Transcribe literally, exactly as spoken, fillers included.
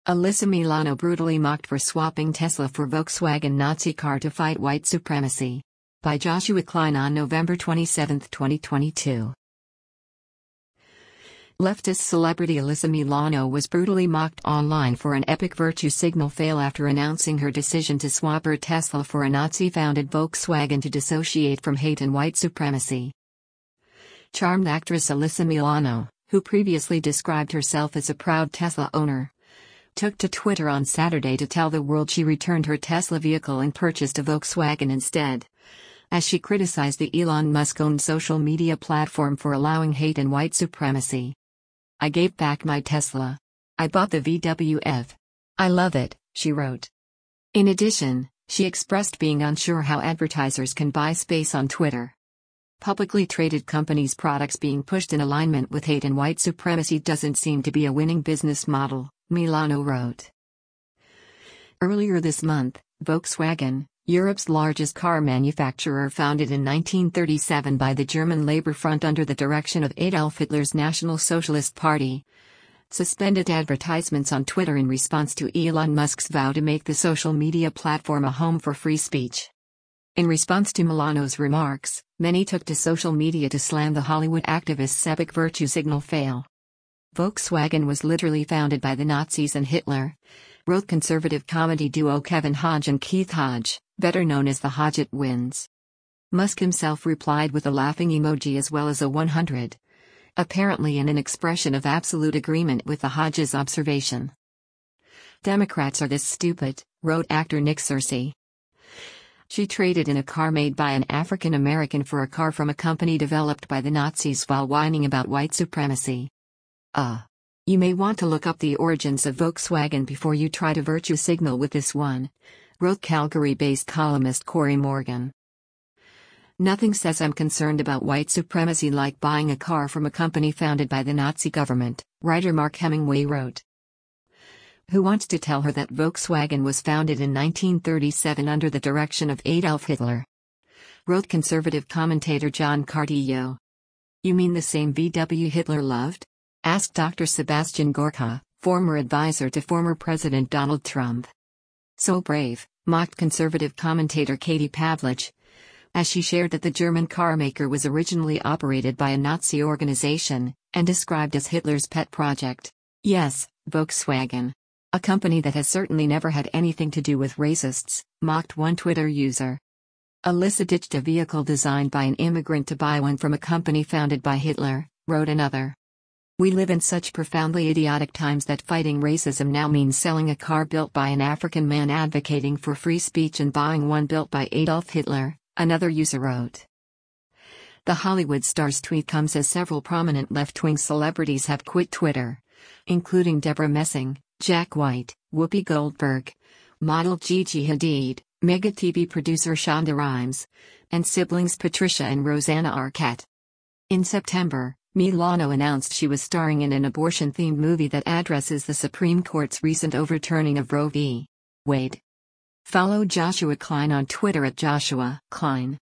Alyssa Milano brutally mocked for swapping Tesla for Volkswagen Nazi car to fight white supremacy. By Joshua Klein on November twenty-seventh, twenty twenty-two. Leftist celebrity Alyssa Milano was brutally mocked online for an epic virtue signal fail after announcing her decision to swap her Tesla for a Nazi-founded Volkswagen to dissociate from hate and white supremacy. Charmed actress Alyssa Milano, who previously described herself as a proud Tesla owner, took to Twitter on Saturday to tell the world she returned her Tesla vehicle and purchased a Volkswagen instead, as she criticized the Elon Musk-owned social media platform for allowing hate and white supremacy. "I gave back my Tesla. I bought the V W F. I love it," she wrote. In addition, she expressed being unsure how advertisers can buy space on Twitter. Publicly traded companies' products being pushed in alignment with hate and white supremacy doesn't seem to be a winning business model, Milano wrote. Earlier this month, Volkswagen, Europe's largest car manufacturer founded in nineteen thirty-seven by the German Labour Front under the direction of Adolf Hitler's National Socialist Party, suspended advertisements on Twitter in response to Elon Musk's vow to make the social media platform a home for free speech. In response to Milano's remarks, many took to social media to slam the Hollywood activist's epic virtue signal fail. Volkswagen was literally founded by the Nazis and Hitler, wrote conservative comedy duo Kevin Hodge and Keith Hodge, better known as the Hodgett Twins. Musk himself replied with a laughing emoji as well as a one hundred, apparently in an expression of absolute agreement with the Hodges' observation. "Democrats are this stupid," wrote actor Nick Searcy. She traded in a car made by an African American for a car from a company developed by the Nazis while whining about white supremacy. Uh. You may want to look up the origins of Volkswagen before you try to virtue signal with this one, wrote Calgary-based columnist Corey Morgan. "Nothing says I'm concerned about white supremacy like buying a car from a company founded by the Nazi government," writer Mark Hemingway wrote. Who wants to tell her that Volkswagen was founded in nineteen thirty-seven under the direction of Adolf Hitler? Wrote conservative commentator John Cardillo. "You mean the same V W Hitler loved?" asked Doctor Sebastian Gorka, former advisor to former President Donald Trump. "So brave," mocked conservative commentator Katie Pavlich, as she shared that the German car maker was originally operated by a Nazi organization, and described as Hitler's pet project. "Yes, Volkswagen. A company that has certainly never had anything to do with racists," mocked one Twitter user. "Alyssa ditched a vehicle designed by an immigrant to buy one from a company founded by Hitler," wrote another. "We live in such profoundly idiotic times that fighting racism now means selling a car built by an African man advocating for free speech and buying one built by Adolf Hitler," another user wrote. The Hollywood star's tweet comes as several prominent left-wing celebrities have quit Twitter, including Deborah Messing, Jack White, Whoopi Goldberg, model Gigi Hadid, Mega T V producer Shonda Rhimes, and siblings Patricia and Rosanna Arquette. In September, Milano announced she was starring in an abortion-themed movie that addresses the Supreme Court's recent overturning of Roe v. Wade. Follow Joshua Klein on Twitter at Joshua Klein.